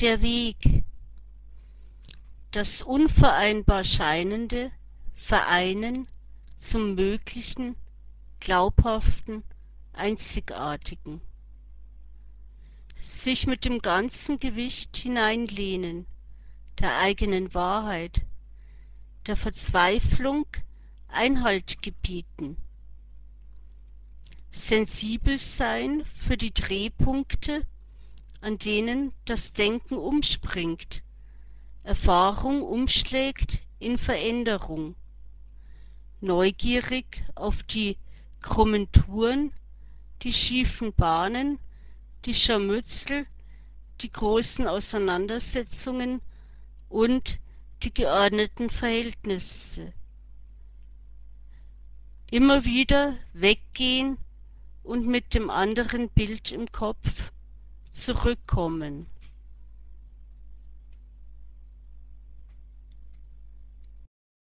Der Weg, das unvereinbar Scheinende vereinen zum Möglichen, Glaubhaften, Einzigartigen. Sich mit dem ganzen Gewicht hineinlehnen, der eigenen Wahrheit, der Verzweiflung Einhalt gebieten. Sensibel sein für die Drehpunkte, an denen das Denken umspringt, Erfahrung umschlägt in Veränderung. Neugierig auf die krummen Touren, die schiefen Bahnen, die Scharmützel, die großen Auseinandersetzungen und die geordneten Verhältnisse. Immer wieder weggehen und mit dem anderen Bild im Kopf zurückkommen.